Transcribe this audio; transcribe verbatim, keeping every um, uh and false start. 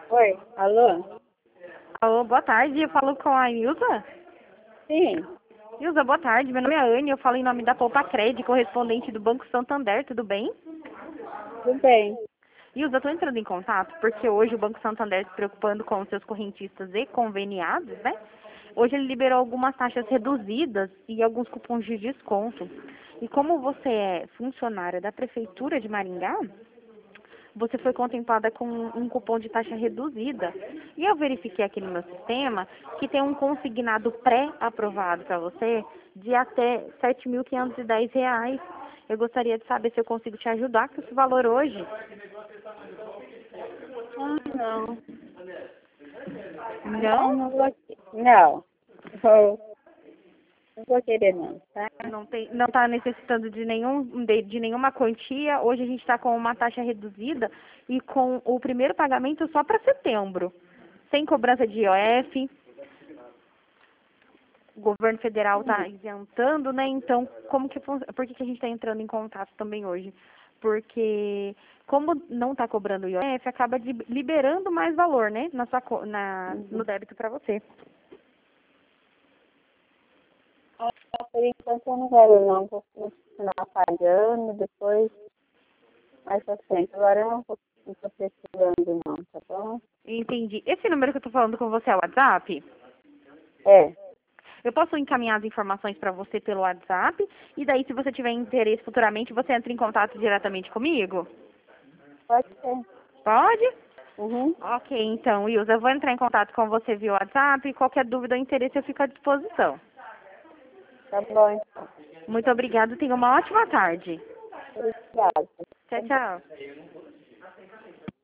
Oi, alô? Alô, boa tarde. Eu falo com a Ilza. Sim, Ilza, boa tarde. Meu nome é Anne. Eu falo em nome da Poupa Cred, correspondente do Banco Santander. Tudo bem? tudo bem. Ilza, estou entrando em contato porque hoje o Banco Santander se preocupando com os seus correntistas e conveniados, né? Hoje ele liberou algumas taxas reduzidas e alguns cupons de desconto. E como você é funcionária da Prefeitura de Maringá, você foi contemplada com um cupom de taxa reduzida. E eu verifiquei aqui no meu sistema que tem um consignado pré-aprovado para você de até sete mil quinhentos e dez reais. Eu gostaria de saber se eu consigo te ajudar com esse valor hoje. Ah, não. Não, Não? não vou. Não, vou, não vou querer não, tá? Não tem, não está necessitando de nenhum de, de nenhuma quantia. Hoje a gente está com uma taxa reduzida e com o primeiro pagamento só para setembro, sem cobrança de I O F. O governo federal está isentando, né? Então, como que fun- por que, que a gente está entrando em contato também hoje? Porque como não está cobrando I O F, acaba de- liberando mais valor, né? Na sua, co- na, no Uhum. débito para você. Ah, por enquanto eu não quero não, vou continuar pagando, depois mais pra frente. Agora eu não vou não tô precisando não, tá bom? Entendi. Esse número que eu estou falando com você é o WhatsApp? É, Eu posso encaminhar as informações para você pelo WhatsApp e daí, se você tiver interesse futuramente, você entra em contato diretamente comigo? pode ser. Pode? Uhum, Ok, então, Wilson, eu vou entrar em contato com você via WhatsApp e qualquer dúvida ou interesse eu fico à disposição. tá bom então. Muito obrigada, tenha uma ótima tarde. Obrigada. Tchau, tchau.